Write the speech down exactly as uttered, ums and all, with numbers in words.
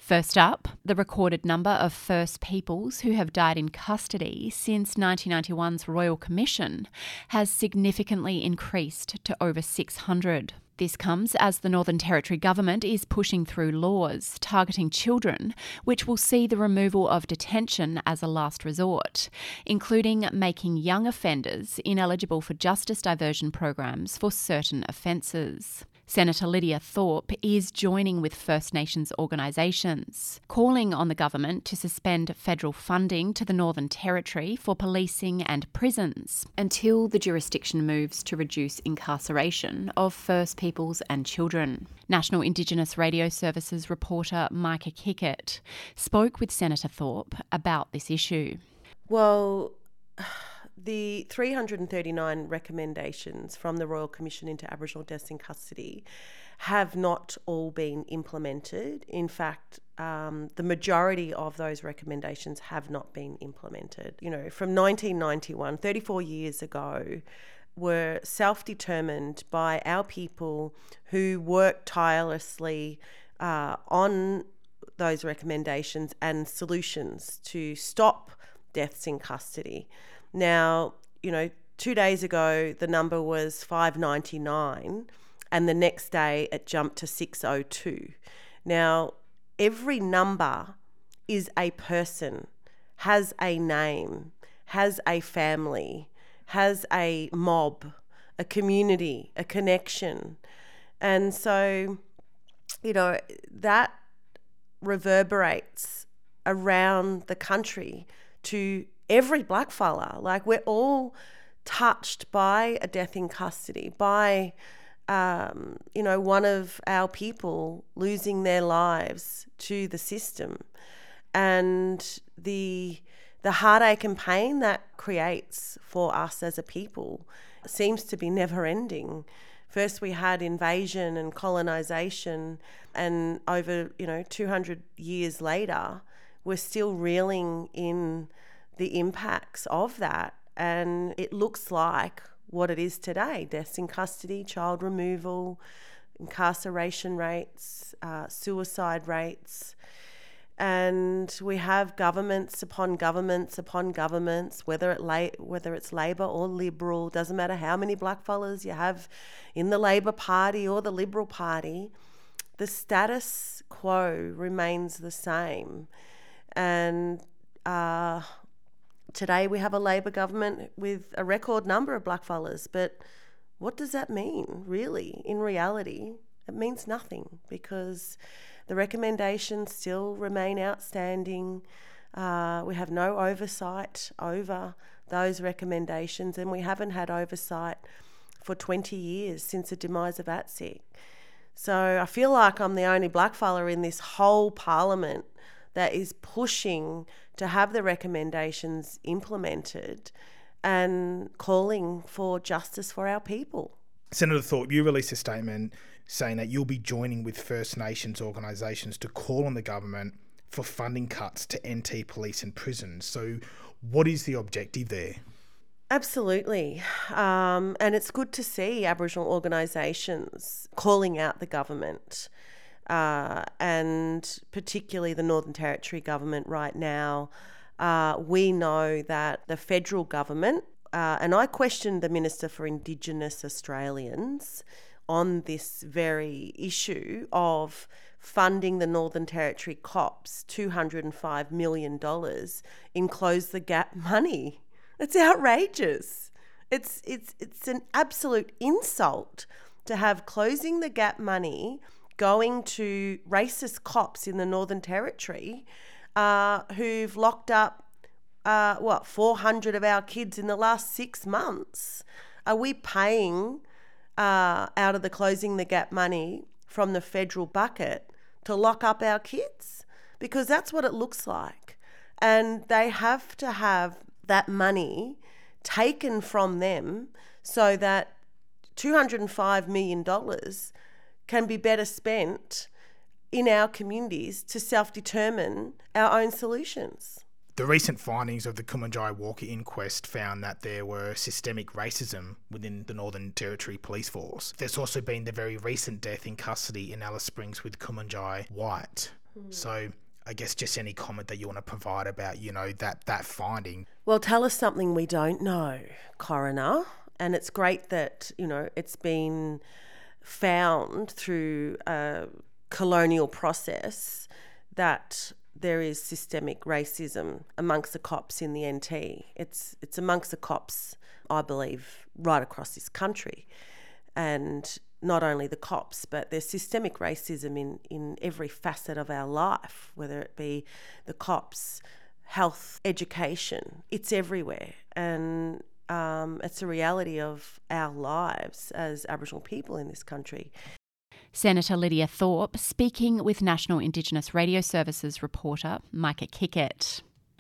First up, the recorded number of First Peoples who have died in custody since nineteen ninety-one's Royal Commission has significantly increased to over six hundred. This comes as the Northern Territory government is pushing through laws targeting children, which will see the removal of detention as a last resort, including making young offenders ineligible for justice diversion programs for certain offences. Senator Lydia Thorpe is joining with First Nations organisations, calling on the government to suspend federal funding to the Northern Territory for policing and prisons until the jurisdiction moves to reduce incarceration of First Peoples and children. National Indigenous Radio Services reporter Micah Kickett spoke with Senator Thorpe about this issue. Well, the three hundred thirty-nine recommendations from the Royal Commission into Aboriginal Deaths in Custody have not all been implemented. In fact, um, the majority of those recommendations have not been implemented. You know, from nineteen ninety-one, thirty-four years ago, were self-determined by our people who worked tirelessly uh, on those recommendations and solutions to stop deaths in custody. Now, you know, two days ago, the number was five ninety-nine, and the next day it jumped to six oh two. Now, every number is a person, has a name, has a family, has a mob, a community, a connection. And so, you know, that reverberates around the country to every blackfella. Like, we're all touched by a death in custody, by, um, you know, one of our people losing their lives to the system. And the the heartache and pain that creates for us as a people seems to be never ending. First we had invasion and colonisation, and over, you know, two hundred years later, we're still reeling in the impacts of that, and it looks like what it is today: deaths in custody, child removal, incarceration rates, uh, suicide rates. And we have governments upon governments upon governments, whether it la- whether it's Labor or Liberal, doesn't matter how many blackfellas you have in the Labor Party or the Liberal Party, the status quo remains the same. And uh, today we have a Labor government with a record number of blackfellas, but what does that mean, really? In reality, it means nothing, because the recommendations still remain outstanding. Uh, we have no oversight over those recommendations, and we haven't had oversight for twenty years since the demise of A T S I C. So I feel like I'm the only blackfella in this whole parliament that is pushing to have the recommendations implemented and calling for justice for our people. Senator Thorpe, you released a statement saying that you'll be joining with First Nations organisations to call on the government for funding cuts to N T police and prisons. So what is the objective there? Absolutely. Um, and it's good to see Aboriginal organisations calling out the government, uh, and particularly the Northern Territory government right now. Uh, we know that the federal government, uh, and I questioned the Minister for Indigenous Australians on this very issue of funding the Northern Territory cops two hundred five million dollars in Close the Gap money. It's outrageous. It's it's it's an absolute insult to have Closing the Gap money going to racist cops in the Northern Territory uh, who've locked up, uh, what, four hundred of our kids in the last six months. Are we paying uh, out of the Closing the Gap money from the federal bucket to lock up our kids? Because that's what it looks like. And they have to have that money taken from them so that two hundred five million dollars can be better spent in our communities to self-determine our own solutions. The recent findings of the Kumanjai Walker inquest found that there were systemic racism within the Northern Territory Police Force. There's also been the very recent death in custody in Alice Springs with Kumanjai White. So I guess just any comment that you want to provide about, you know, that that finding. Well, tell us something we don't know, coroner. And it's great that, you know, it's been found through a colonial process that there is systemic racism amongst the cops in the N T. It's it's amongst the cops, I believe, right across this country. And not only the cops, but there's systemic racism in, in every facet of our life, whether it be the cops, health, education. It's everywhere. And um, it's a reality of our lives as Aboriginal people in this country. Senator Lydia Thorpe speaking with National Indigenous Radio Services reporter Micah Kickett.